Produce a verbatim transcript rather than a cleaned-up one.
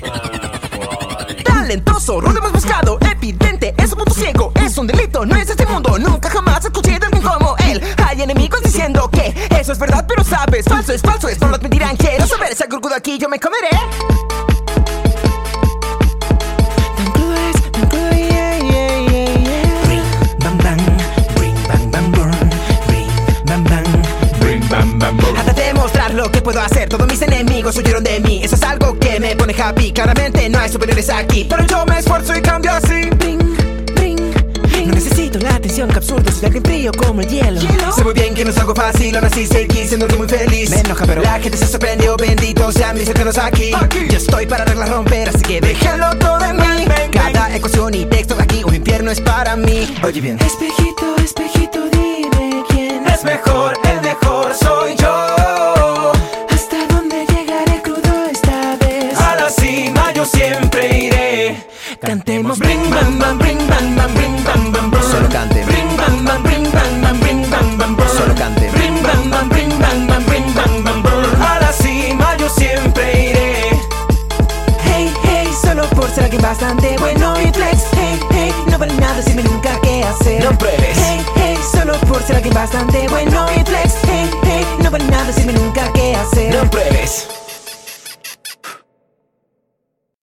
Talentoso, lo hemos buscado, evidente, es un punto ciego, es un delito, no es este mundo. Nunca jamás escuché de alguien como él. Hay enemigos diciendo que eso es verdad, pero sabes, falso es falso, es por lo que me dirán. Quiero saber si algo de aquí yo me comeré. Tan crudo es, tan crudo, yeah, yeah, yeah, yeah. Bring, bam, bam, bring, bam, bam, burn. Bring, bam, bam, Bring bam bam boom. hasta demostrar lo que puedo hacer. Todos mis enemigos huyeron de mí. Eso es algo que me pone happy. Claramente no hay superiores aquí, pero yo me esfuerzo y cambio así. Bring, bring, bring. No necesito la atención que absurdo. Soy alguien frío como el hielo. ¿Hielo? Sé muy bien que no es algo fácil. Aún así seguí siendo muy feliz. Me enoja pero la gente se sorprendió. Bendito sean mis cercanos aquí. aquí. Yo estoy para arreglar romper, así que déjenlo todo en mí. Cada ecuación y texto de aquí, un infierno es para mí. Oye bien. Espejito, espejito, dime quién es mejor. El mejor soy yo. ¿Hasta dónde llegaré crudo esta vez? A la cima yo siempre iré. Cantemos bring bam bam, bring bam bam, bring bam bam bam. Solo cante. Bring bam bam, bring bam bam, bring bam bam bam. Solo cante. Bring bam bam, bring bam bam, bring bam bam bam. A la cima yo siempre iré. Hey, hey, solo por ser alguien bastante bueno y flex. Hey, hey, no vale nada decirme nunca qué hacer. No pruebes. Hey, hey, solo por ser alguien bastante bueno y flex. Hey, hey, no vale nada decirme nunca qué hacer. No pruebes.